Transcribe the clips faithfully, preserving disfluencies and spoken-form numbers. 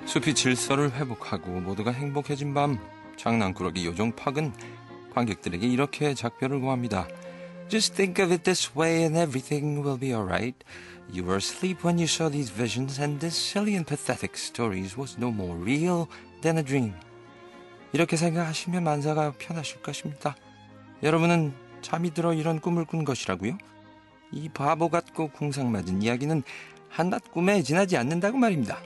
숲이 질서를 회복하고 모두가 행복해진 밤, 장난꾸러기 요정 팍은 관객들에게 이렇게 작별을 고합니다. Just think of it this way and everything will be alright. You were asleep when you saw these visions and this silly and pathetic stories was no more real than a dream. 이렇게 생각하시면 만사가 편하실 것입니다. 여러분은 잠이 들어 이런 꿈을 꾼 것이라고요? 이 바보 같고 궁상맞은 이야기는 한낱 꿈에 지나지 않는다고 말입니다.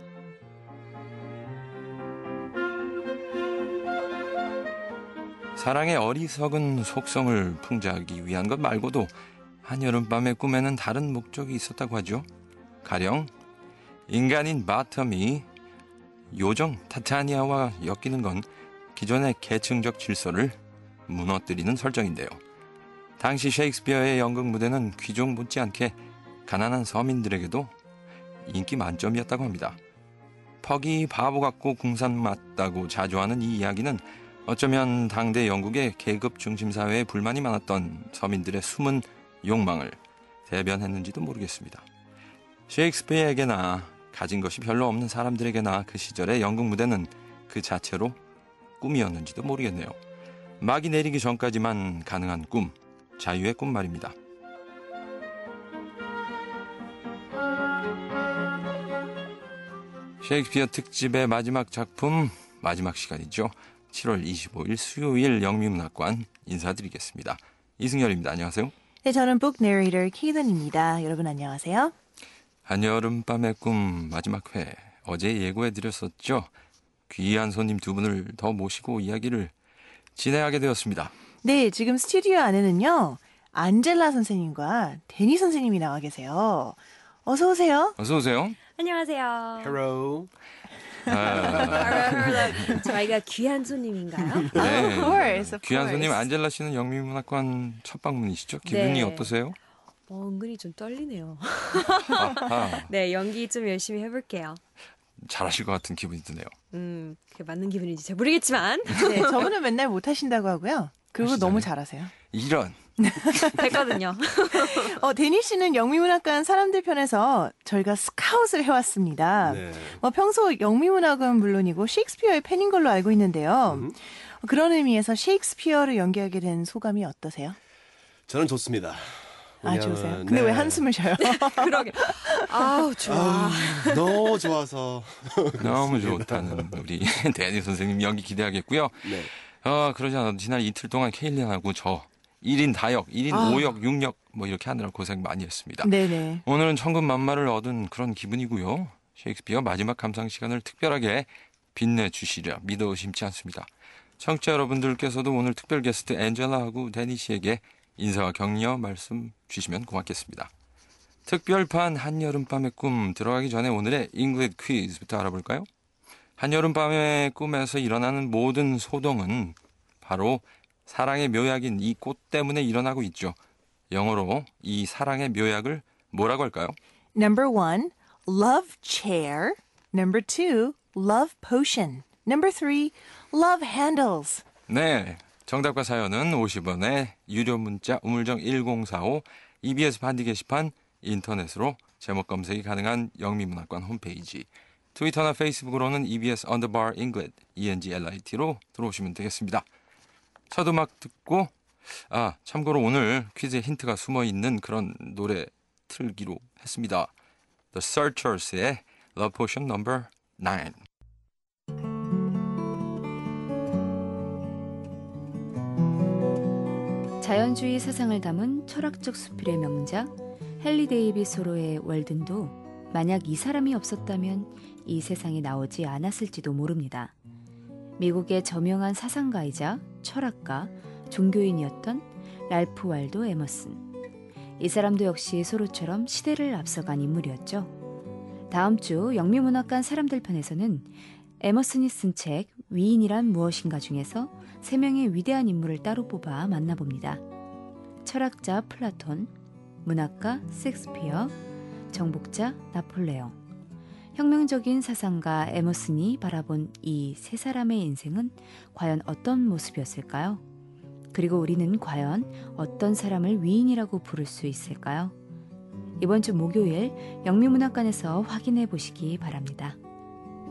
사랑의 어리석은 속성을 풍자하기 위한 것 말고도 한여름밤의 꿈에는 다른 목적이 있었다고 하죠. 가령 인간인 바텀이 요정 타타니아와 엮이는 건 기존의 계층적 질서를 무너뜨리는 설정인데요. 당시 셰익스피어의 연극 무대는 귀족 못지않게 가난한 서민들에게도 인기 만점이었다고 합니다. 퍽이 바보 같고 궁산 맞다고 자조하는 이 이야기는 어쩌면 당대 영국의 계급 중심 사회에 불만이 많았던 서민들의 숨은 욕망을 대변했는지도 모르겠습니다. 셰익스피어에게나 가진 것이 별로 없는 사람들에게나 그 시절의 연극 무대는 그 자체로 꿈이었는지도 모르겠네요. 막이 내리기 전까지만 가능한 꿈, 자유의 꿈 말입니다. 셰익스피어 특집의 마지막 작품, 마지막 시간이죠. 칠월 이십오일 수요일 영미문학관 인사드리겠습니다. 이승열입니다. 안녕하세요. 네, 저는 북 내레이터 케이든입니다. 여러분 안녕하세요. 한여름밤의 꿈 마지막 회, 어제 예고해드렸었죠. 귀한 손님 두 분을 더 모시고 이야기를 진행하게 되었습니다. 네, 지금 스튜디오 안에는요. 안젤라 선생님과 데니 선생님이 나와 계세요. 어서 오세요. 어서 오세요. 안녕하세요. Hello. 아, 저희가 귀한 손님인가요? 네. Of course, of 귀한 course. 손님 안젤라 씨는 영미문학관 첫 방문이시죠? 기분이 네. 어떠세요? 어, 은근히 좀 떨리네요. 아하, 네, 연기 좀 열심히 해볼게요. 잘하실 것 같은 기분이 드네요. 음, 그게 맞는 기분인지 잘 모르겠지만 네, 저분은 맨날 못 하신다고 하고요. 그리고 하시잖아요. 너무 잘하세요. 이런. 됐거든요. 어, 데니 씨는 영미문학관 사람들 편에서 저희가 스카웃을 해왔습니다. 네. 뭐 평소 영미문학은 물론이고 셰익스피어의 팬인 걸로 알고 있는데요. 음. 그런 의미에서 셰익스피어를 연기하게 된 소감이 어떠세요? 저는 좋습니다. 아, 왜냐하면, 좋으세요? 근데 왜 네. 한숨을 쉬어요? 그러게. 아우, 좋아. 아, 너무 좋아서. 너무 좋다는 우리 데니 선생님 연기 기대하겠고요. 네. 어, 그러지 않아도 지난 이틀 동안 케일린하고 저 일 인 다역, 일 인 아. 오역, 육역 뭐 이렇게 하느라 고생 많이 했습니다. 네네. 오늘은 천군만마를 얻은 그런 기분이고요. 셰익스피어 마지막 감상 시간을 특별하게 빛내주시려 믿어 의심치 않습니다. 청취자 여러분들께서도 오늘 특별 게스트 엔젤라하고 데니 씨에게 인사와 격려 말씀 주시면 고맙겠습니다. 특별판 한여름밤의 꿈 들어가기 전에 오늘의 잉글리시 퀴즈부터 알아볼까요? 한여름밤의 꿈에서 일어나는 모든 소동은 바로 사랑의 묘약인 이 꽃 때문에 일어나고 있죠. 영어로 이 사랑의 묘약을 뭐라고 할까요? Number one, love chair. Number two, love potion. Number three, love handles. 네, 정답과 사연은 오십 원에 유료 문자 우물정 일공사오 이비에스 반디 게시판 인터넷으로 제목 검색이 가능한 영미문학관 홈페이지 트위터나 페이스북으로는 이비에스 언더바 잉글리시 이엔지엘아이티로 들어오시면 되겠습니다. 첫 음악 듣고 아 참고로 오늘 퀴즈에 힌트가 숨어있는 그런 노래 틀기로 했습니다. The Searchers의 Love Potion 넘버 나인. 자연주의 사상을 담은 철학적 수필의 명작 헨리 데이빗 소로의 월든도 만약 이 사람이 없었다면 이 세상에 나오지 않았을지도 모릅니다. 미국의 저명한 사상가이자 철학가, 종교인이었던 랄프 waldo 에머슨. 이 사람도 역시 소로처럼 시대를 앞서간 인물이었죠. 다음 주 영미문학관 사람들 편에서는 에머슨이 쓴 책 위인이란 무엇인가 중에서 세 명의 위대한 인물을 따로 뽑아 만나봅니다. 철학자 플라톤, 문학가 셰익스피어, 정복자 나폴레옹. 혁명적인 사상가 에머슨이 바라본 이 세 사람의 인생은 과연 어떤 모습이었을까요? 그리고 우리는 과연 어떤 사람을 위인이라고 부를 수 있을까요? 이번 주 목요일 영미문학관에서 확인해 보시기 바랍니다.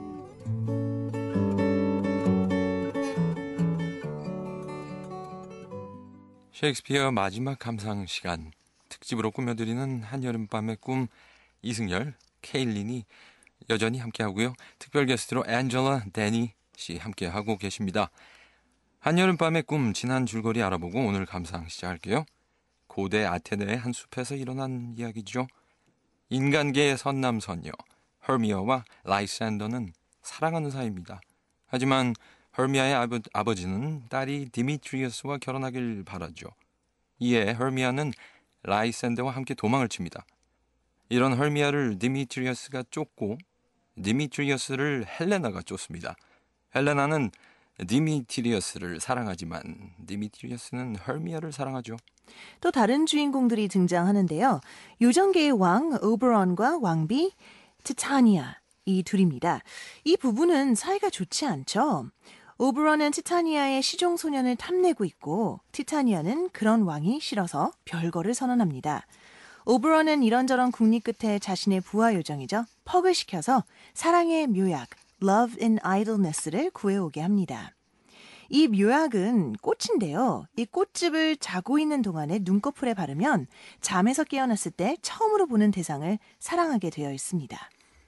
셰익스피어 마지막 감상 시간 특집으로 꾸며드리는 한여름밤의 꿈 이승열, 케일린이 여전히 함께하고요. 특별 게스트로 앤젤라, 데니 씨 함께하고 계십니다. 한여름밤의 꿈 지난 줄거리 알아보고 오늘 감상 시작할게요. 고대 아테네의 한 숲에서 일어난 이야기죠. 인간계의 선남선녀 헐미아와 라이샌더는 사랑하는 사이입니다. 하지만 헐미아의 아버, 아버지는 딸이 디미트리어스와 결혼하길 바라죠. 이에 헐미아는 라이샌더와 함께 도망을 칩니다. 이런 헐미아를 디미트리어스가 쫓고 디미트리어스를 헬레나가 쫓습니다. 헬레나는 디미트리어스를 사랑하지만 디미트리어스는 헐미아를 사랑하죠. 또 다른 주인공들이 등장하는데요. 요정계의 왕 오베론과 왕비 티타니아 이 둘입니다. 이 부부는 사이가 좋지 않죠. 오베론은 티타니아의 시종 소년을 탐내고 있고 티타니아는 그런 왕이 싫어서 별거를 선언합니다. 오베론은 이런저런 국리 끝에 자신의 부하 요정이죠. 퍽을 시켜서 사랑의 묘약 Love in Idleness를 구해오게 합니다. 이 묘약은 꽃인데요. 이 꽃즙을 자고 있는 동안에 눈꺼풀에 바르면 잠에서 깨어났을 때 처음으로 보는 대상을 사랑하게 되어 있습니다.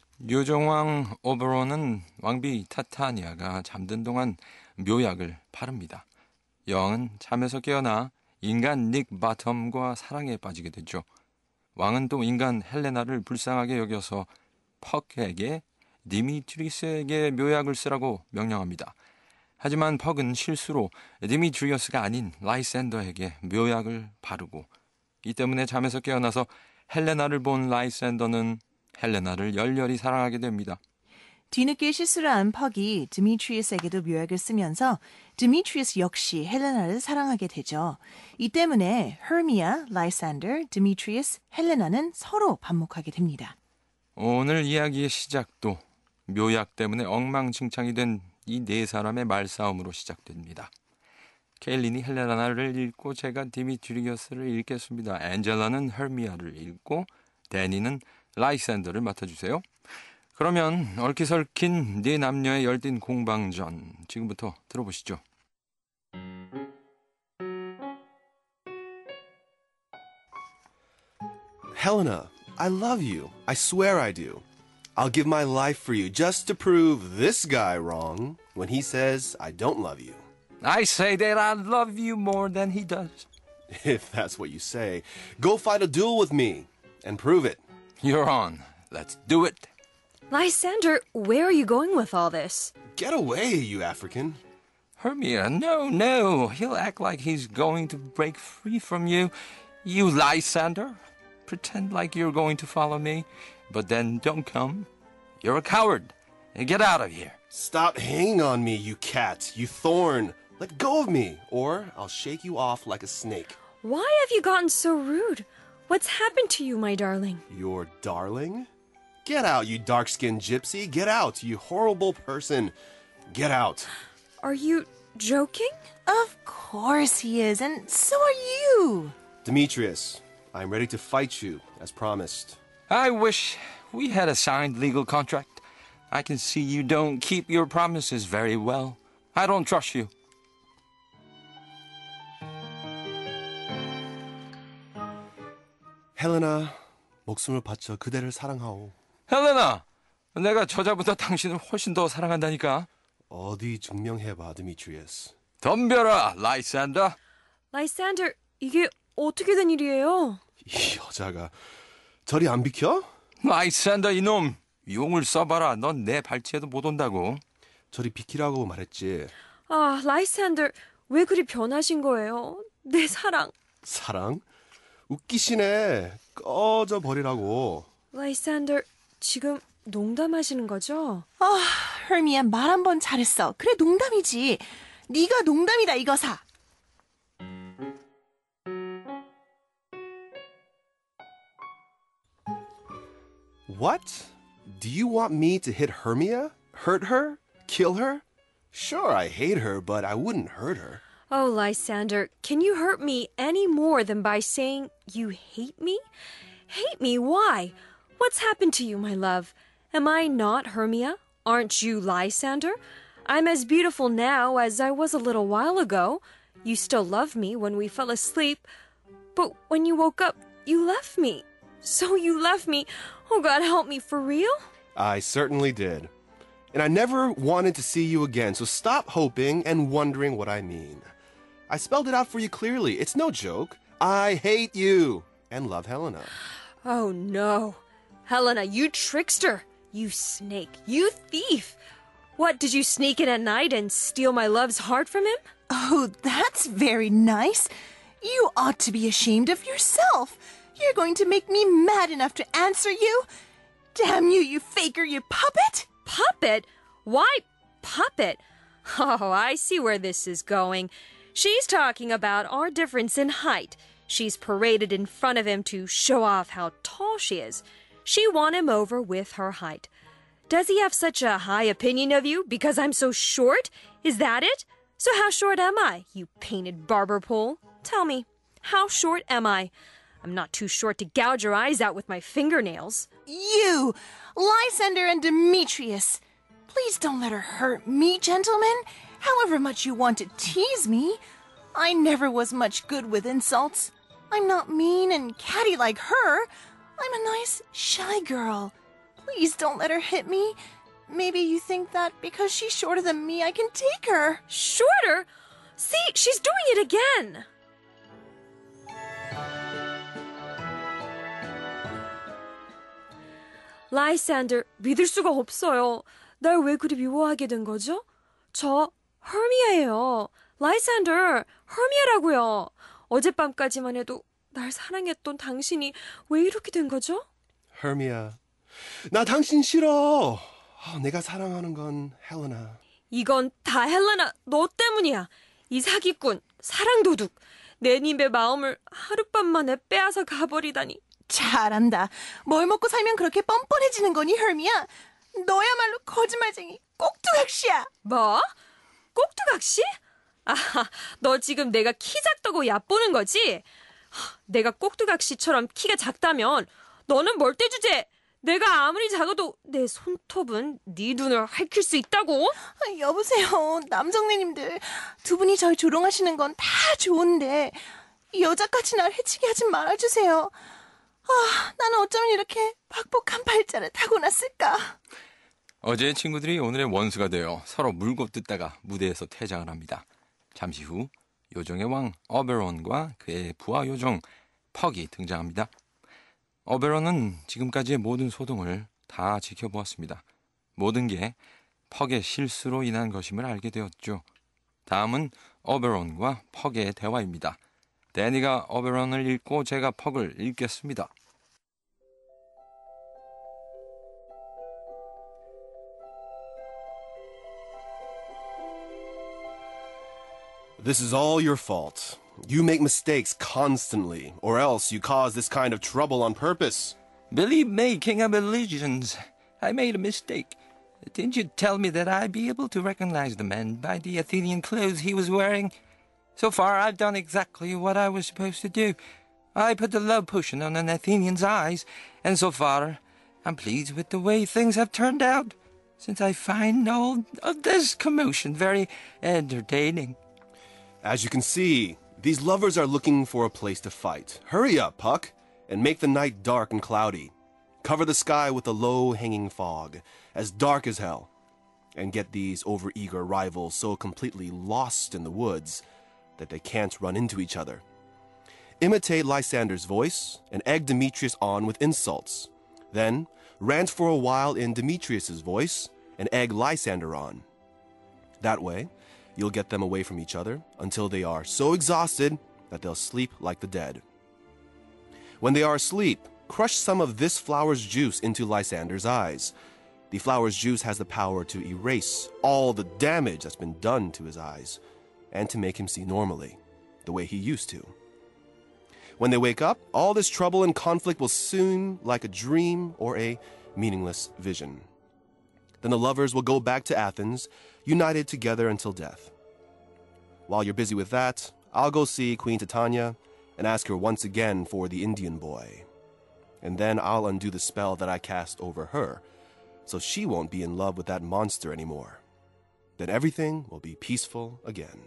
요정왕 오베론은 왕비 타타니아가 잠든 동안 묘약을 바릅니다. 여왕은 잠에서 깨어나 인간 닉 바텀과 사랑에 빠지게 되죠. 왕은 또 인간 헬레나를 불쌍하게 여겨서 퍽에게 디미트리스에게 묘약을 쓰라고 명령합니다. 하지만 퍽은 실수로 디미트리어스가 아닌 라이샌더에게 묘약을 바르고 이 때문에 잠에서 깨어나서 헬레나를 본 라이샌더는 헬레나를 열렬히 사랑하게 됩니다. 뒤늦게 실수를 한 퍽이 디미트리스에게도 묘약을 쓰면서 디미트리스 역시 헬레나를 사랑하게 되죠. 이 때문에 헐미아, 라이샌더, 디미트리스, 헬레나는 서로 반목하게 됩니다. 오늘 이야기의 시작도 묘약 때문에 엉망진창이 된 이 네 사람의 말싸움으로 시작됩니다. 케일린이 헬레나를 읽고 제가 디미트리어스를 읽겠습니다. 앤젤라는 헐미아를 읽고 데니는 라이샌더를 맡아주세요. 그러면 얽히설킨 네 남녀의 열띤 공방전 지금부터 들어보시죠. Helena, I love you. I swear I do. I'll give my life for you just to prove this guy wrong when he says I don't love you. I say that I love you more than he does. If that's what you say, go fight a duel with me and prove it. You're on. Let's do it. Lysander, where are you going with all this? Get away, you African. Hermia, no, no. He'll act like he's going to break free from you. You Lysander. Pretend like you're going to follow me, but then don't come. You're a coward. Get out of here. Stop hanging on me, you cat, you thorn. Let go of me, or I'll shake you off like a snake. Why have you gotten so rude? What's happened to you, my darling? Your darling? Get out, you dark-skinned gypsy. Get out, you horrible person. Get out. Are you joking? Of course he is, and so are you. Demetrius, I'm ready to fight you, as promised. I wish we had a signed legal contract. I can see you don't keep your promises very well. I don't trust you. 헬레나, 목숨을 바쳐 그대를 사랑하오. 헬레나, 내가 저자보다 당신을 훨씬 더 사랑한다니까. 어디 증명해봐, 디미트리어스. 덤벼라, 라이샌더. Lysander, 이게 어떻게 된 일이에요? 이 여자가 저리 안 비켜? 라이샌더 이놈, 용을 써봐라. 넌 내 발치에도 못 온다고. 저리 비키라고 말했지. 아, Lysander, 왜 그리 변하신 거예요? 내 사랑. 사랑? 웃기시네. 꺼져 버리라고. Lysander, 지금 농담하시는 거죠? 아, 헐미야 말 한 번 잘했어. 그래 농담이지. 네가 농담이다 이거사. What? Do you want me to hit Hermia? Hurt her? Kill her? Sure, I hate her, but I wouldn't hurt her. Oh, Lysander, can you hurt me any more than by saying you hate me? Hate me? Why? What's happened to you, my love? Am I not Hermia? Aren't you Lysander? I'm as beautiful now as I was a little while ago. You still loved me when we fell asleep, but when you woke up, you left me. So you left me. Oh, God, help me, for real? I certainly did. And I never wanted to see you again, so stop hoping and wondering what I mean. I spelled it out for you clearly. It's no joke. I hate you and love Helena. Oh, no. Helena, you trickster. You snake. You thief. What, did you sneak in at night and steal my love's heart from him? Oh, that's very nice. You ought to be ashamed of yourself. You're going to make me mad enough to answer you? Damn you, you faker, you puppet! Puppet? Why puppet? Oh, I see where this is going. She's talking about our difference in height. She's paraded in front of him to show off how tall she is. She won him over with her height. Does he have such a high opinion of you because I'm so short? Is that it? So how short am I, you painted barber pole? Tell me, how short am I? I'm not too short to gouge your eyes out with my fingernails. You, Lysander and Demetrius. Please don't let her hurt me, gentlemen. However much you want to tease me. I never was much good with insults. I'm not mean and catty like her. I'm a nice, shy girl. Please don't let her hit me. Maybe you think that because she's shorter than me, I can take her. Shorter? See, she's doing it again. 라이샌더, 믿을 수가 없어요. 날 왜 그리 미워하게 된 거죠? 저 허미아예요. 라이샌더, 허미아라고요. 어젯밤까지만 해도 날 사랑했던 당신이 왜 이렇게 된 거죠? Hermia, 나 당신 싫어. 아, 내가 사랑하는 건 헬레나. 이건 다 헬레나, 너 때문이야. 이 사기꾼, 사랑도둑. 내 님의 마음을 하룻밤 만에 빼앗아 가버리다니. 잘한다. 뭘 먹고 살면 그렇게 뻔뻔해지는 거니, 헐미야? 너야말로 거짓말쟁이 꼭두각시야. 뭐? 꼭두각시? 아, 너 지금 내가 키 작다고 얕보는 거지? 내가 꼭두각시처럼 키가 작다면 너는 멀대 주제. 내가 아무리 작아도 내 손톱은 네 눈을 핥힐 수 있다고? 아, 여보세요. 남정네님들. 두 분이 절 조롱하시는 건 다 좋은데 여자까지 날 해치게 하지 말아주세요. 아, 나는 어쩌면 이렇게 박복한 발자를 타고났을까? 어제 친구들이 오늘의 원수가 되어 서로 물고 뜯다가 무대에서 퇴장을 합니다. 잠시 후 요정의 왕 어베론과 그의 부하 요정 퍽이 등장합니다. 어베론은 지금까지의 모든 소동을 다 지켜보았습니다. 모든 게 퍽의 실수로 인한 것임을 알게 되었죠. 다음은 어베론과 퍽의 대화입니다. 데니가 어베론을 읽고 제가 퍽을 읽겠습니다. This is all your fault. You make mistakes constantly, or else you cause this kind of trouble on purpose. Believe me, King of Illusions, I made a mistake. Didn't you tell me that I'd be able to recognize the man by the Athenian clothes he was wearing? So far, I've done exactly what I was supposed to do. I put the love potion on an Athenian's eyes, and so far, I'm pleased with the way things have turned out, since I find all of this commotion very entertaining. As you can see, these lovers are looking for a place to fight. Hurry up, Puck, and make the night dark and cloudy. Cover the sky with a low-hanging fog, as dark as hell, and get these overeager rivals so completely lost in the woods that they can't run into each other. Imitate Lysander's voice and egg Demetrius on with insults. Then rant for a while in Demetrius's voice and egg Lysander on. That way, you'll get them away from each other until they are so exhausted that they'll sleep like the dead. When they are asleep, crush some of this flower's juice into Lysander's eyes. The flower's juice has the power to erase all the damage that's been done to his eyes and to make him see normally, the way he used to. When they wake up, all this trouble and conflict will seem like a dream or a meaningless vision. Then the lovers will go back to Athens, united together until death. While you're busy with that, I'll go see Queen Titania and ask her once again for the Indian boy. And then I'll undo the spell that I cast over her, so she won't be in love with that monster anymore. Then everything will be peaceful again.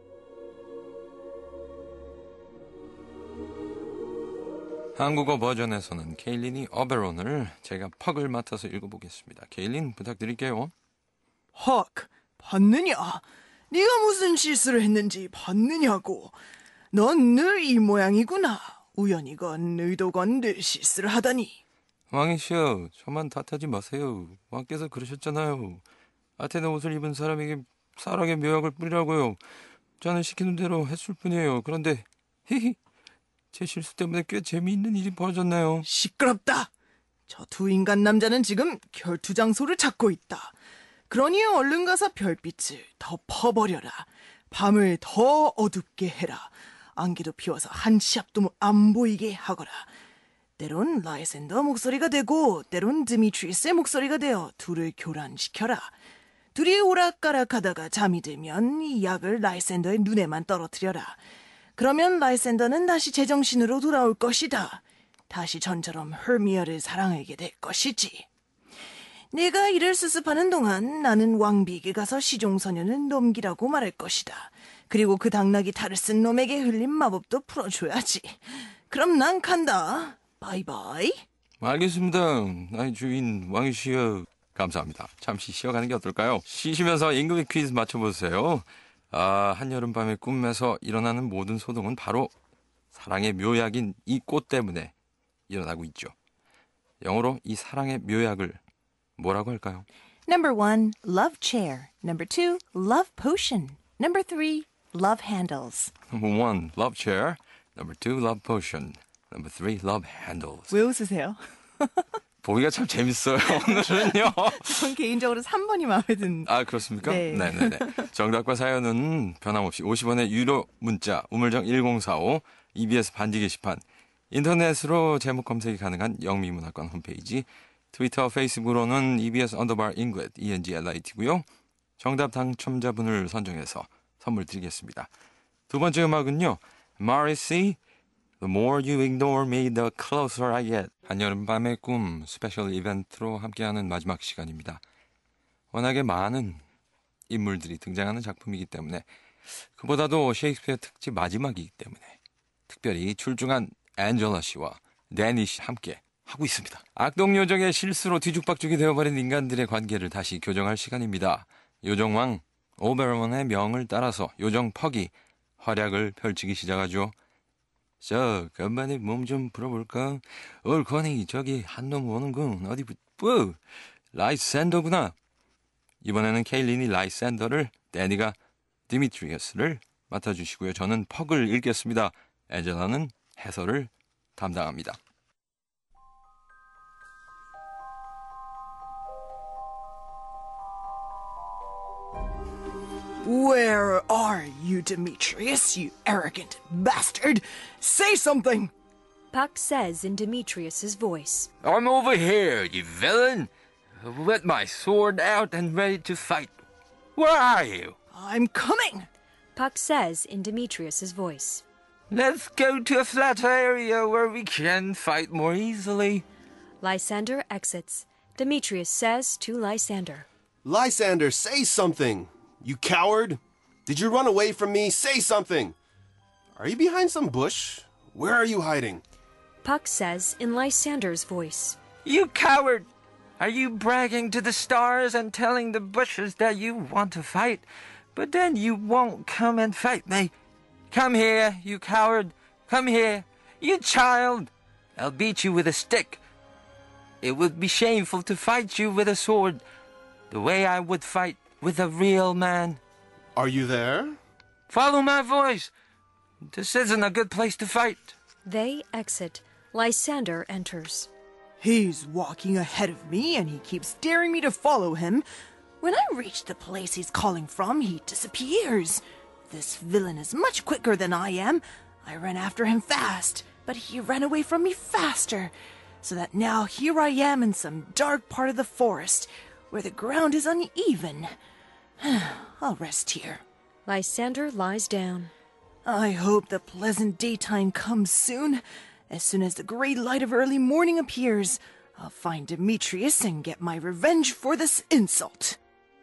한국어 버전에서는 케일린이 오베론을 제가 퍽을 맡아서 읽어보겠습니다. 케일린 부탁드릴게요. 헉, 봤느냐? 네가 무슨 실수를 했는지 봤느냐고. 넌 늘 이 모양이구나. 우연이건 의도건 늘 실수를 하다니. 왕이시여, 저만 탓하지 마세요. 왕께서 그러셨잖아요. 아테네 옷을 입은 사람에게 사랑의 묘약을 뿌리라고요. 저는 시키는 대로 했을 뿐이에요. 그런데 히히, 제 실수 때문에 꽤 재미있는 일이 벌어졌네요. 시끄럽다. 저 두 인간 남자는 지금 결투 장소를 찾고 있다. 그러니 얼른 가서 별빛을 더 퍼버려라. 밤을 더 어둡게 해라. 안개도 피워서 한 치 앞도 안 보이게 하거라. 때론 라이센더 목소리가 되고 때론 드미트리스의 목소리가 되어 둘을 교란시켜라. 둘이 오락가락하다가 잠이 들면 이 약을 라이센더의 눈에만 떨어뜨려라. 그러면 라이센더는 다시 제정신으로 돌아올 것이다. 다시 전처럼 헤르미아를 사랑하게 될 것이지. 내가 이를 수습하는 동안 나는 왕비에게 가서 시종소년을 넘기라고 말할 것이다. 그리고 그 당나귀 탈을 쓴 놈에게 흘린 마법도 풀어줘야지. 그럼 난 간다. 바이바이. 알겠습니다. 나의 주인 왕이시여. 감사합니다. 잠시 쉬어가는 게 어떨까요? 쉬시면서 잉글리 퀴즈 맞춰보세요. 아, 한여름밤의 꿈에서 일어나는 모든 소동은 바로 사랑의 묘약인 이 꽃 때문에 일어나고 있죠. 영어로 이 사랑의 묘약을 뭐라고 할까요? Number one, love chair. Number two, love potion. Number three, love handles. Number one, love chair. Number two, love potion. Number three, love handles. 왜 웃으세요? 보기가 참 재밌어요, 오늘은요. 전 개인적으로 삼 번이 마음에 든. 아, 그렇습니까? 네. 네네네. 정답과 사연은 변함없이 오십 원의 유료 문자, 우물정 일공사오, 이비에스 반지 게시판, 인터넷으로 제목 검색이 가능한 영미문학관 홈페이지, 트위터, 페이스북으로는 이비에스 언더바 잉글릿, 이엔지엘아이티고요. 정답 당첨자분을 선정해서 선물 드리겠습니다. 두 번째 음악은요. Morrissey, The more you ignore me, the closer I get. 한여름밤의 꿈 스페셜 이벤트로 함께하는 마지막 시간입니다. 워낙에 많은 인물들이 등장하는 작품이기 때문에 그보다도 셰익스피어 특집 마지막이기 때문에 특별히 출중한 앤젤라 씨와 데니 씨 함께 하고 있습니다. 악동 요정의 실수로 뒤죽박죽이 되어버린 인간들의 관계를 다시 교정할 시간입니다. 요정왕 오베론의 명을 따라서 요정 퍽이 활약을 펼치기 시작하죠. 저 간만에 몸 좀 풀어볼까? 얼커니 저기 한 놈 오는군. 어디 뿌 라이샌더구나. 이번에는 케일린이 라이샌더를, 데니가 디미트리어스를 맡아주시고요. 저는 퍽을 읽겠습니다. 앤젤라는 해설을 담당합니다. Where are you, Demetrius, you arrogant bastard? Say something! Puck says in Demetrius's voice. I'm over here, you villain. With my sword out and ready to fight. Where are you? I'm coming! Puck says in Demetrius's voice. Let's go to a flat area where we can fight more easily. Lysander exits. Demetrius says to Lysander. Lysander, say something! You coward! Did you run away from me? Say something! Are you behind some bush? Where are you hiding? Puck says in Lysander's voice. You coward! Are you bragging to the stars and telling the bushes that you want to fight, but then you won't come and fight me? Come here, you coward! Come here, you child! I'll beat you with a stick. It would be shameful to fight you with a sword, the way I would fight with a real man. Are you there? Follow my voice. This isn't a good place to fight. They exit. Lysander enters. He's walking ahead of me and he keeps daring me to follow him. When I reach the place he's calling from, he disappears. This villain is much quicker than I am. I ran after him fast, but he ran away from me faster. So that now here I am in some dark part of the forest, where the ground is uneven. I'll rest here. Lysander lies down. I hope the pleasant daytime comes soon. As soon as the great light of early morning appears, I'll find Demetrius and get my revenge for this insult.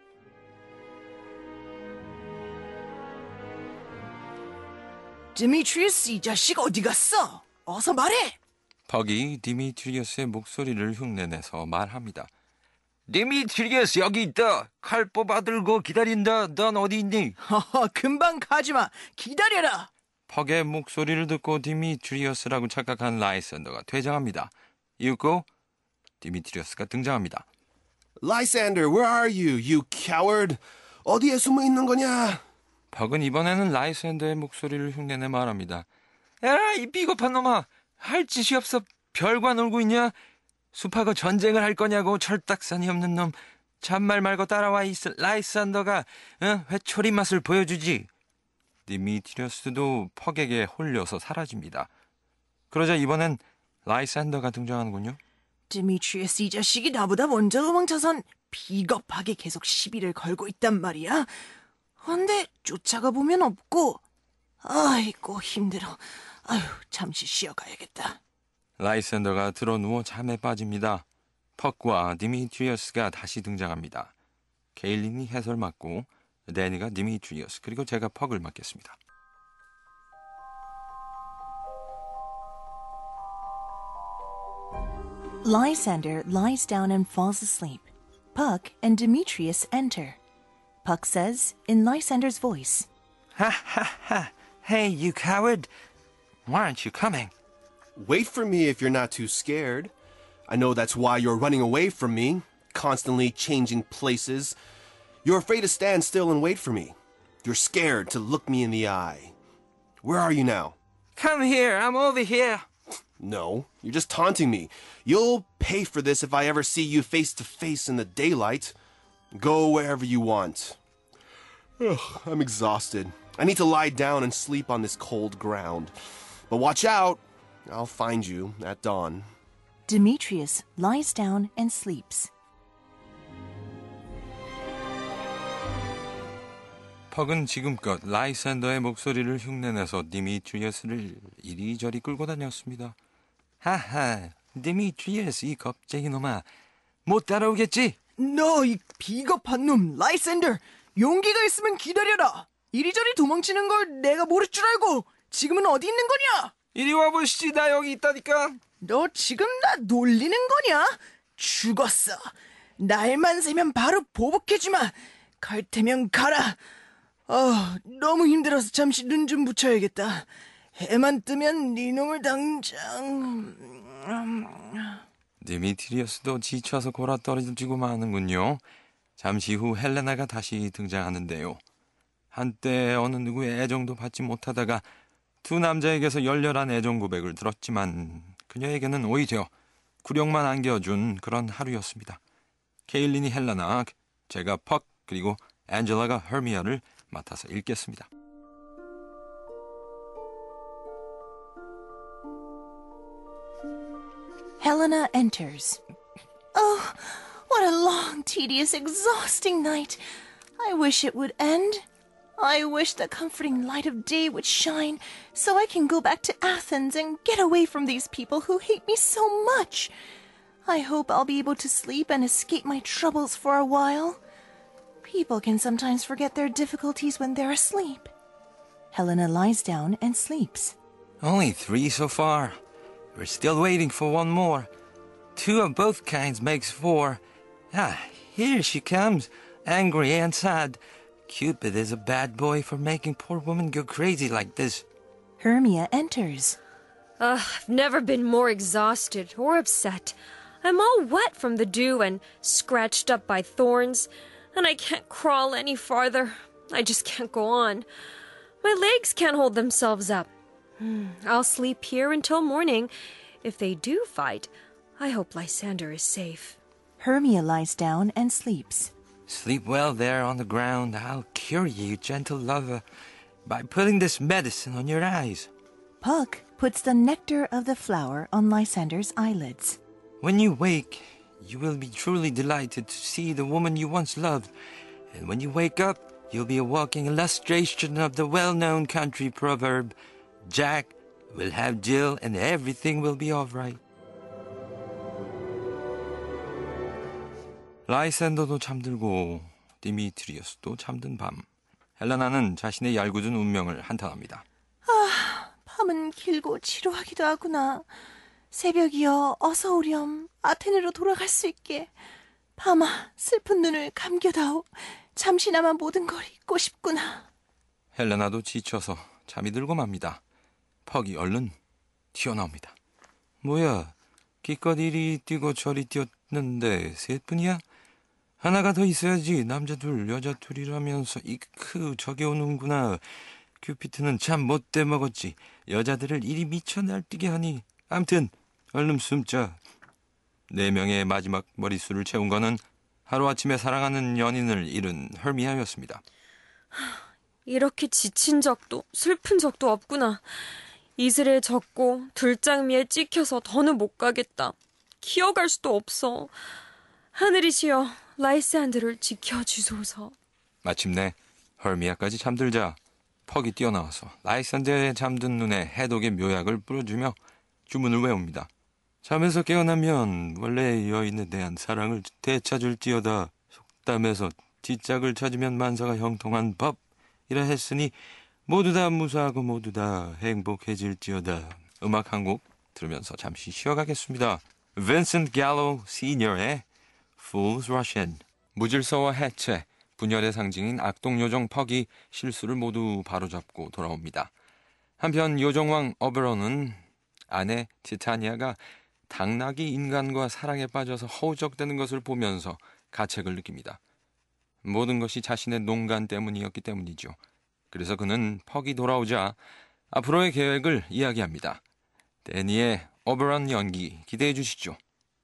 Demetrius, 이 자식 어디 갔어? 어서 말해! 퍽이 디미트리어스의 목소리를 흉내내서 말합니다. 디미트리어스 여기 있다. 칼 뽑아 들고 기다린다. 넌 어디 있니? 허허, 금방 가지마. 기다려라. 퍽의 목소리를 듣고 디미트리어스라고 착각한 라이샌더가 퇴장합니다. 이윽고 디미트리어스가 등장합니다. Lysander, where are you, you coward? 어디에 숨어 있는 거냐? 퍽은 이번에는 라이샌더의 목소리를 흉내내 말합니다. 야, 이 비겁한 놈아. 할 짓이 없어. 별과 놀고 있냐? 숲하고 전쟁을 할 거냐고. 철딱선이 없는 놈. 잔말 말고 따라와. 이 라이샌더가 어? 회초리 맛을 보여주지. 디미트리어스도 퍽에게 홀려서 사라집니다. 그러자 이번엔 라이샌더가 등장하는군요. 디미트리어스 이 자식이 나보다 먼저 도망쳐선 비겁하게 계속 시비를 걸고 있단 말이야. 근데 쫓아가 보면 없고. 아이고 힘들어. 아휴 잠시 쉬어가야겠다. 라이샌더가 드러누워 잠에 빠집니다. 퍽과 디미트리어스가 다시 등장합니다. 케일린이 해설 맡고 데니가 디미트리어스 그리고 제가 퍽을 맡겠습니다. Lysander lies down and falls asleep. Puck and Demetrius enter. Puck says in Lysander's voice, Ha ha ha! Hey, you coward! Why aren't you coming? Wait for me if you're not too scared. I know that's why you're running away from me, constantly changing places. You're afraid to stand still and wait for me. You're scared to look me in the eye. Where are you now? Come here, I'm over here. No, you're just taunting me. You'll pay for this if I ever see you face to face in the daylight. Go wherever you want. Ugh, I'm exhausted. I need to lie down and sleep on this cold ground. But watch out. I'll find you at dawn. Demetrius lies down and sleeps. 퍽은 지금껏 라이샌더의 목소리를 흉내내서 디미트리어스를 이리저리 끌고 다녔습니다. 하하, 디미트리어스 이 겁쟁이 놈아. 못 따라오겠지? 너 이 비겁한 놈 라이샌더. 용기가 있으면 기다려라. 이리저리 도망치는 걸 내가 모를 줄 알고 지금은 어디 있는 거냐? 이리 와보시지, 나 여기 있다니까. 너 지금 나 놀리는 거냐? 죽었어. 날만 새면 바로 보복해주마. 갈 테면 가라. 어, 너무 힘들어서 잠시 눈 좀 붙여야겠다. 해만 뜨면 네 놈을 당장... 디미트리어스도 지쳐서 골아 떨어지고 마는군요. 잠시 후 헬레나가 다시 등장하는데요. 한때 어느 누구의 애정도 받지 못하다가 두 남자에게서 열렬한 애정 고백을 들었지만 그녀에게는 오히려 굴욕만 안겨준 그런 하루였습니다. 케일린이 헬레나, 제가 퍽, 그리고 앤젤라가 허미아를 맡아서 읽겠습니다. Helena enters. Oh, what a long, tedious, exhausting night. I wish it would end. I wish the comforting light of day would shine so I can go back to Athens and get away from these people who hate me so much. I hope I'll be able to sleep and escape my troubles for a while. People can sometimes forget their difficulties when they're asleep. Helena lies down and sleeps. Only three so far. We're still waiting for one more. Two of both kinds makes four. Ah, here she comes, angry and sad. Cupid is a bad boy for making poor women go crazy like this. Hermia enters. Ugh, I've never been more exhausted or upset. I'm all wet from the dew and scratched up by thorns, and I can't crawl any farther. I just can't go on. My legs can't hold themselves up. I'll sleep here until morning. If they do fight, I hope Lysander is safe. Hermia lies down and sleeps. Sleep well there on the ground. I'll cure you, gentle lover, by putting this medicine on your eyes. Puck puts the nectar of the flower on Lysander's eyelids. When you wake, you will be truly delighted to see the woman you once loved. And when you wake up, you'll be a walking illustration of the well-known country proverb, Jack will have Jill and everything will be all right. 라이센더도 잠들고 디미트리어스도 잠든 밤. 헬레나는 자신의 얄궂은 운명을 한탄합니다. 밤은 길고 지루하기도 하구나. 새벽이여 어서 오렴. 아테네로 돌아갈 수 있게. 밤아 슬픈 눈을 감겨다오. 잠시나마 모든 걸 잊고 싶구나. 헬레나도 지쳐서 잠이 들고 맙니다. 퍽이 얼른 튀어나옵니다. 뭐야, 기껏 이리 뛰고 저리 뛰었는데 셋뿐이야? 하나가 더 있어야지. 남자 둘, 여자 둘이라면서 이크 저기 오는구나. 큐피트는 참 못돼 먹었지. 여자들을 이리 미쳐 날뛰게 하니. 암튼 얼른 숨자. 네 명의 마지막 머릿수를 채운 거는 하루아침에 사랑하는 연인을 잃은 헐미아였습니다. 이렇게 지친 적도 슬픈 적도 없구나. 이슬에 젖고 들장미에 찍혀서 더는 못 가겠다. 기어갈 수도 없어. 하늘이시여 라이스한드를 지켜주소서. 마침내 헐미아까지 잠들자 퍽이 뛰어나와서 라이스한드의 잠든 눈에 해독의 묘약을 뿌려주며 주문을 외웁니다. 잠에서 깨어나면 원래 여인에 대한 사랑을 되찾을지어다. 속담에서 뒷짝을 찾으면 만사가 형통한 법이라 했으니 모두 다 무사하고 모두 다 행복해질지어다. 음악 한 곡 들으면서 잠시 쉬어가겠습니다. 빈센트 갈로 시니어의 Fool's Russian. 무질서와 해체, 분열의 상징인 악동 요정 퍽이 실수를 모두 바로잡고 돌아옵니다. 한편 요정왕 어베론은 아내 티타니아가 당나귀 인간과 사랑에 빠져서 허우적대는 것을 보면서 가책을 느낍니다. 모든 것이 자신의 농간 때문이었기 때문이죠. 그래서 그는 퍽이 돌아오자 앞으로의 계획을 이야기합니다. 데니의 오베론 연기 기대해 주시죠.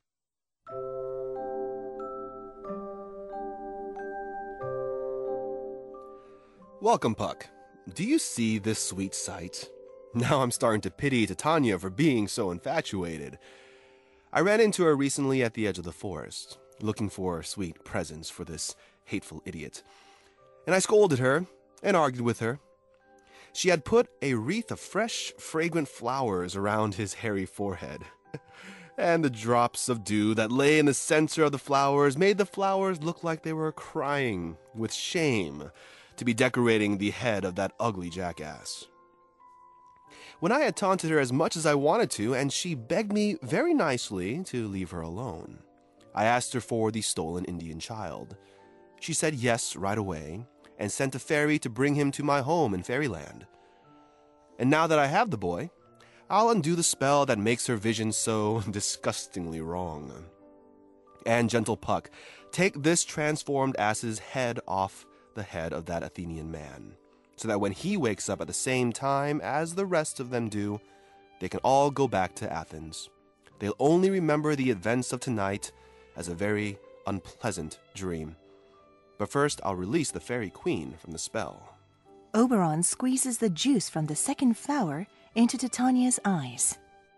Welcome, Puck. Do you see this sweet sight? Now I'm starting to pity Titania for being so infatuated. I ran into her recently at the edge of the forest, looking for sweet presents for this hateful idiot. And I scolded her and argued with her. She had put a wreath of fresh, fragrant flowers around his hairy forehead. And the drops of dew that lay in the center of the flowers made the flowers look like they were crying with shame to be decorating the head of that ugly jackass. When I had taunted her as much as I wanted to, and she begged me very nicely to leave her alone, I asked her for the stolen Indian child. She said yes right away, and sent a fairy to bring him to my home in fairyland. And now that I have the boy, I'll undo the spell that makes her vision so disgustingly wrong. And gentle Puck, take this transformed ass's head off the head of that Athenian man, so that when he wakes up at the same time as the rest of them do, they can all go back to Athens. They'll only remember the events of tonight as a very unpleasant dream. But first, I'll release the fairy queen from the spell. Oberon squeezes the juice from the second flower into Titania's eyes.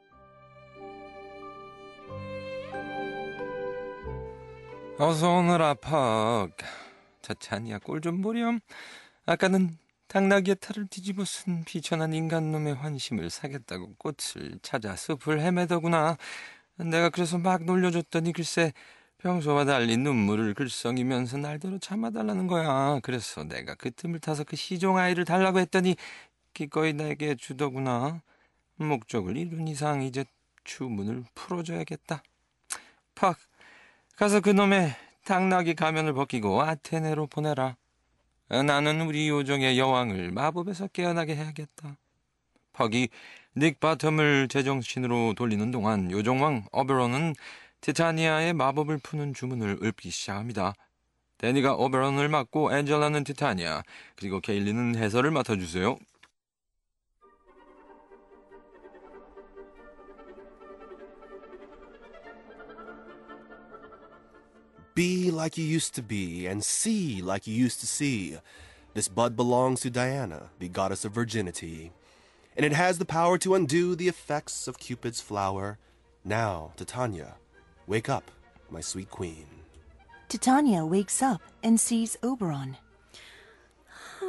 어서 오너라 퍽. 타타니아 꼴 좀 보렴. 아까는 당나귀의 탈을 뒤집어 쓴 비천한 인간놈의 환심을 사겠다고 꽃을 찾아 숲을 헤매더구나. 내가 그래서 막 놀려줬더니 글쎄 평소와 달리 눈물을 글썽이면서 날대로 참아달라는 거야. 그래서 내가 그 틈을 타서 그 시종아이를 달라고 했더니 기꺼이 내게 주더구나. 목적을 이룬 이상 이제 주문을 풀어줘야겠다. 팍, 가서 그놈의 당나귀 가면을 벗기고 아테네로 보내라. 나는 우리 요정의 여왕을 마법에서 깨어나게 해야겠다. 퍽이 닉 바텀을 제정신으로 돌리는 동안 요정왕 어베론은 티타니아의 마법을 푸는 주문을 읊기 시작합니다. 데니가 오베론을 맡고 앤젤라는 티타니아, 그리고 케일리는 해설을 맡아주세요. Be like you used to be, and see like you used to see. This bud belongs to Diana, the goddess of virginity, and it has the power to undo the effects of Cupid's flower. Now, Titania, wake up, my sweet queen. Titania wakes up and sees Oberon.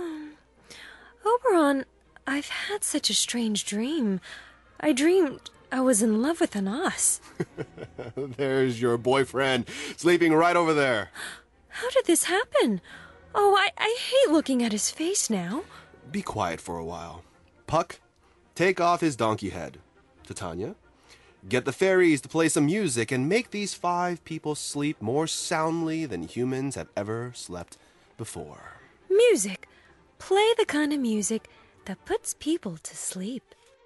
Oberon, I've had such a strange dream. I dreamed I was in love with an os. There's your boyfriend sleeping right over there. How did this happen? Oh, I, I hate looking at his face now. Be quiet for a while. Puck, take off his donkey head. Titania, get the fairies to play some music and make these five people sleep more soundly than humans have ever slept before. Music. Play the kind of music that puts people to sleep.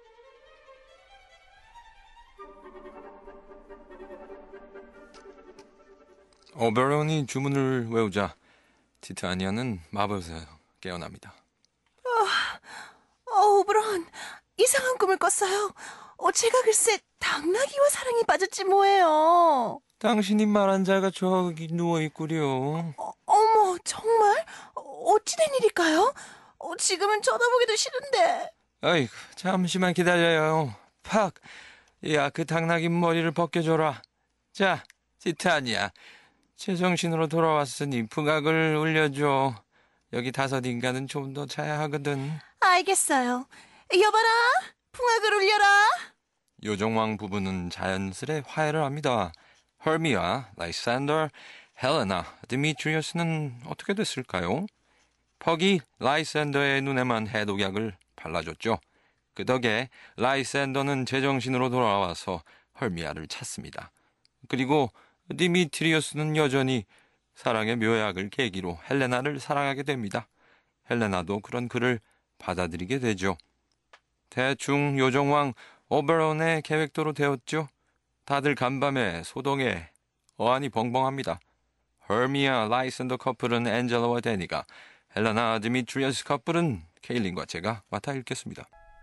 오베론이 주문을 외우자 티타니아는 마법에서 깨어납니다. 어, 오브런, 이상한 꿈을 꿨어요. 어, 제가 글쎄 당나귀와 사랑에 빠졌지 뭐예요. 당신이 말한 자가 저기 누워있구려. 어, 어머, 정말? 어, 어찌된 일일까요? 어, 지금은 쳐다보기도 싫은데. 어이구, 잠시만 기다려요. 팍, 야, 그 당나귀 머리를 벗겨줘라. 자, 티타니아, 제정신으로 돌아왔으니 풍악을 울려줘. 여기 다섯 인간은 좀 더 자야 하거든. 알겠어요. 여봐라, 풍악을 울려라. 요정왕 부부는 자연스레 화해를 합니다. 헐미와 라이산더, 헬레나, 디미트리어스는 어떻게 됐을까요? 퍽이 라이샌더의 눈에만 해독약을 발라줬죠. 그 덕에 라이샌더는 제정신으로 돌아와서 헐미아를 찾습니다. 그리고 디미트리어스는 여전히 사랑의 묘약을 계기로 헬레나를 사랑하게 됩니다. 헬레나도 그런 그를 받아들이게 되죠. 대충 요정왕 오베론의 계획대로 되었죠. 다들 간밤에 소동에 어안이 벙벙합니다. 헐미아, 라이샌더 커플은 엔젤라와 데니가, 헬레나, 디미트리어스 커플은 케일린과 제가 맡아 읽겠습니다.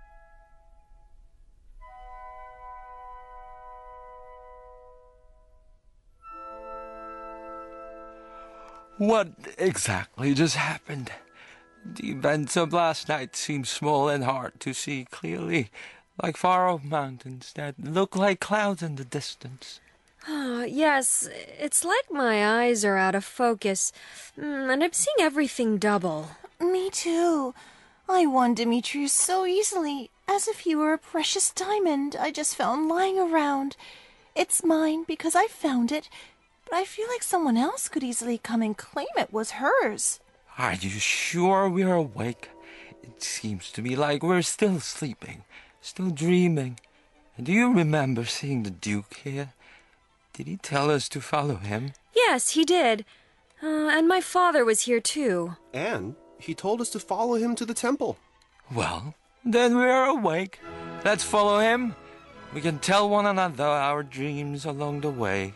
What exactly just happened? The events of last night seem small and hard to see clearly, like far-off mountains that look like clouds in the distance. Ah, yes, it's like my eyes are out of focus, mm, and I'm seeing everything double. Me too. I won Demetrius so easily, as if he were a precious diamond I just found lying around. It's mine because I found it, but I feel like someone else could easily come and claim it was hers. Are you sure we're awake? It seems to me like we're still sleeping, still dreaming. Do you remember seeing the Duke here? Did he tell us to follow him? Yes, he did. Uh, and my father was here too. And he told us to follow him to the temple. Well, then we're awake. Let's follow him. We can tell one another our dreams along the way.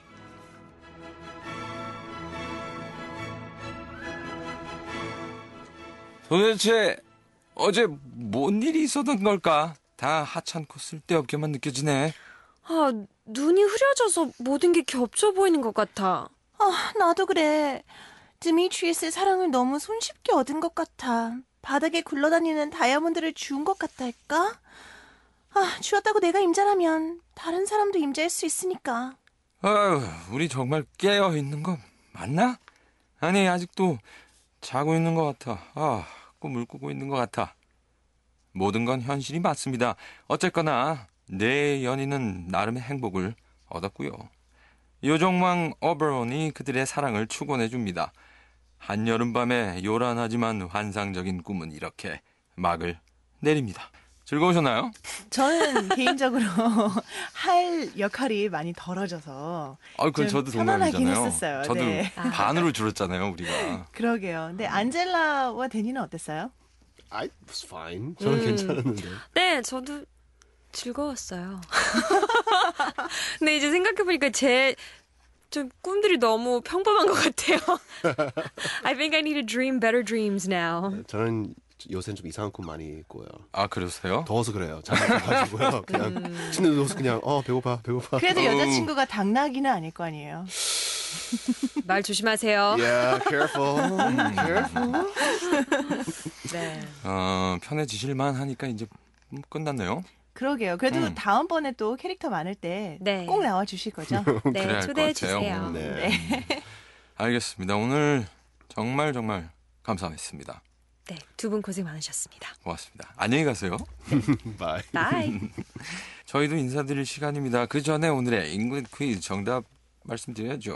도대체 어제 뭔 일이 있었던 걸까? 다 하찮고 쓸데없게만 느껴지네. 아, 눈이 흐려져서 모든 게 겹쳐 보이는 것 같아. 아, 나도 그래. 드미트리스의 사랑을 너무 손쉽게 얻은 것 같아. 바닥에 굴러다니는 다이아몬드를 주운 것 같달까? 아, 주었다고 내가 임자라면 다른 사람도 임자일 수 있으니까. 아유, 우리 정말 깨어 있는 거 맞나? 아니, 아직도 자고 있는 것 같아. 아, 꿈을 꾸고 있는 것 같아. 모든 건 현실이 맞습니다. 어쨌거나 내 연인은 나름의 행복을 얻었고요. 요정왕 오베론이 그들의 사랑을 축원해 줍니다. 한여름밤의 요란하지만 환상적인 꿈은 이렇게 막을 내립니다. 즐거우셨나요? 저는 개인적으로 할 역할이 많이 덜어져서 아, 그건 좀 저도 편안하긴 동감이잖아요. 했었어요. 저도 네. 반으로 줄었잖아요, 우리가. 그러게요. 근데 안젤라와 데니는 어땠어요? I was fine. 저는 괜찮았는데. 네, 저도 즐거웠어요. 근데 이제 생각해보니까 제 좀 꿈들이 너무 평범한 것 같아요. I think I need to dream better dreams now. 저는 요새는 좀 이상한 꿈 많이 꿔요. 아, 그러세요? 더워서 그래요. 잠이 가지고요. 그냥 침대 누워서 그냥 어 배고파 배고파. 그래도 여자친구가 당나귀는 아닐 거 아니에요. 말 조심하세요. Yeah, careful, careful. 네. 어, 편해지실만 하니까 이제 끝났네요. 그러게요. 그래도 음. 다음번에 또 캐릭터 많을 때 꼭 네. 나와 주실 거죠? 네, 그래야 할 초대해 것 같아요. 주세요. 네. 알겠습니다. 오늘 정말 정말 감사했습니다. 네, 두 분 고생 많으셨습니다. 고맙습니다. 안녕히 가세요. Bye. Bye. 저희도 인사드릴 시간입니다. 그 전에 오늘의 잉글리시 퀴즈 정답 말씀드려야죠.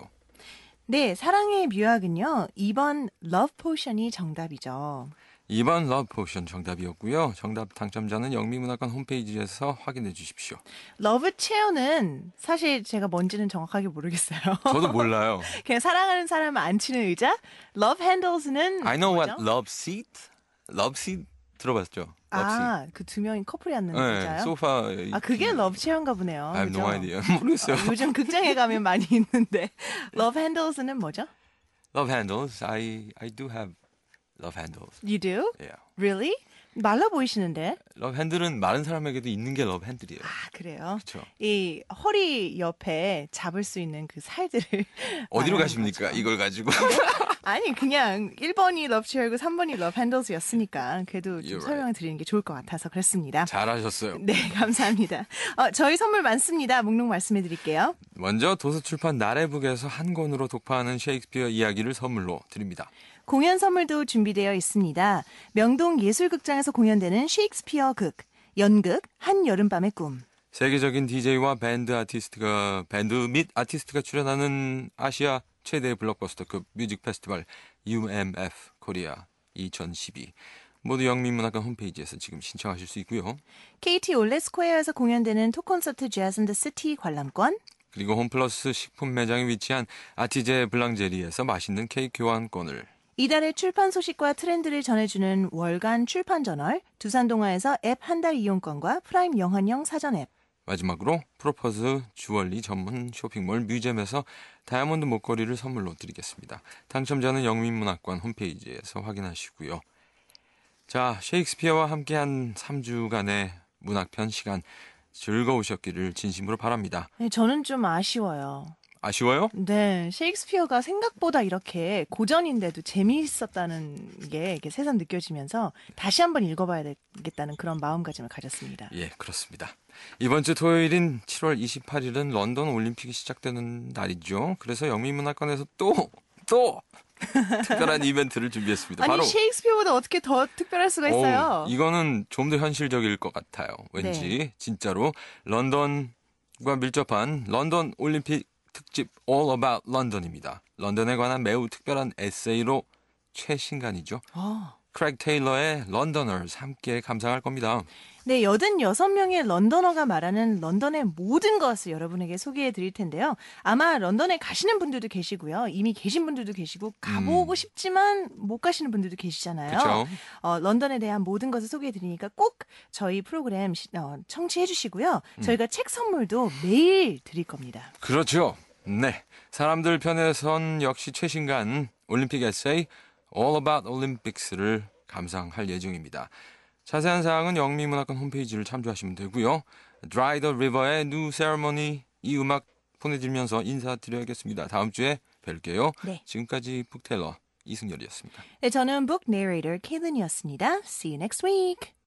네, 사랑의 묘학은요. 이 번 Love Potion이 정답이죠. 이 번 러브 포션 정답이었고요. 정답 당첨자는 영미문학관 홈페이지에서 확인해 주십시오. 러브 체어는 사실 제가 뭔지는 정확하게 모르겠어요. 저도 몰라요. 그냥 사랑하는 사람을 앉히는 의자. Love handles는 I know 뭐죠? what love seat? love seat 들어봤죠? love 아, 그 두 명이 커플이 앉는 seat. 네, 의자요? 소파. 아, 그게 러브 체어인가 보네요. I have 그죠? no idea. 모르겠어요. 어, 요즘 극장에 가면 많이 있는데. Love handles는 뭐죠? love handles. I I do have love handles. You do? Yeah. Really? 말라 보이시는데? love handle은 마른 사람에게도 있는 게 love handle이에요. 아, 그래요? 그렇죠. 이 허리 옆에 잡을 수 있는 그 살들을 어디로 말하는 가십니까? 거죠. 이걸 가지고. 아니 그냥 일 번이 러브 체어고 삼 번이 러브 핸들스였으니까 그래도 좀 You're 설명을 드리는 게 좋을 것 같아서 그랬습니다. 잘하셨어요. 네, 감사합니다. 어, 저희 선물 많습니다. 목록 말씀해 드릴게요. 먼저 도서출판 나래북에서 한 권으로 독파하는 셰익스피어 이야기를 선물로 드립니다. 공연 선물도 준비되어 있습니다. 명동 예술극장에서 공연되는 셰익스피어 극, 연극 한여름밤의 꿈. 세계적인 디제이와 밴드 아티스트가 밴드 및 아티스트가 출연하는 아시아 최대 블록버스터급 뮤직 페스티벌 유엠에프 코리아 이천십이 모두 영민문학관 홈페이지에서 지금 신청하실 수 있고요. 케이티 올레스코어에서 공연되는 토콘서트 재즈 앤 더 시티 관람권. 그리고 홈플러스 식품 매장에 위치한 아티제 블랑제리에서 맛있는 케이크 교환권을 이달의 출판 소식과 트렌드를 전해주는 월간 출판 저널 두산동화에서 앱 한 달 이용권과 프라임 영화형 사전 앱. 마지막으로 프로포즈 주얼리 전문 쇼핑몰 뮤잼에서 다이아몬드 목걸이를 선물로 드리겠습니다. 당첨자는 영민문학관 홈페이지에서 확인하시고요. 자, 셰익스피어와 함께한 삼 주간의 문학편 시간 즐거우셨기를 진심으로 바랍니다. 네, 저는 좀 아쉬워요. 아쉬워요? 네, 셰익스피어가 생각보다 이렇게 고전인데도 재미있었다는 게 이렇게 새삼 느껴지면서 다시 한번 읽어봐야 되겠다는 그런 마음가짐을 가졌습니다. 예, 그렇습니다. 이번 주 토요일인 칠월 이십팔일은 런던 올림픽이 시작되는 날이죠. 그래서 영민문학관에서 또, 또 특별한 이벤트를 준비했습니다. 아니, 바로 셰익스피어보다 어떻게 더 특별할 수가 있어요? 어우, 이거는 좀 더 현실적일 것 같아요. 왠지 네. 진짜로 런던과 밀접한 런던 올림픽 특집 All About London입니다. 런던에 관한 매우 특별한 에세이로 최신간이죠. 어. 크랙 테일러의 런던어스 함께 감상할 겁니다. 네, 여든여섯 명의 런던어가 말하는 런던의 모든 것을 여러분에게 소개해 드릴 텐데요. 아마 런던에 가시는 분들도 계시고요. 이미 계신 분들도 계시고 가보고 음. 싶지만 못 가시는 분들도 계시잖아요. 그렇죠. 어, 런던에 대한 모든 것을 소개해 드리니까 꼭 저희 프로그램 시- 어, 청취해 주시고요. 저희가 책 선물도 매일 드릴 겁니다. 그렇죠. 네. 사람들 편에 선 역시 최신간 올림픽 에세이 All About Olympics를 감상할 예정입니다. 자세한 사항은 영미문학관 홈페이지를 참조하시면 되고요. Dry the River의 New Ceremony 이 음악 보내드리면서 인사드려야겠습니다. 다음 주에 뵐게요. 네. 지금까지 북테일러 이승열이었습니다. 네, 저는 북 내레이터 케이든이었습니다. See you next week.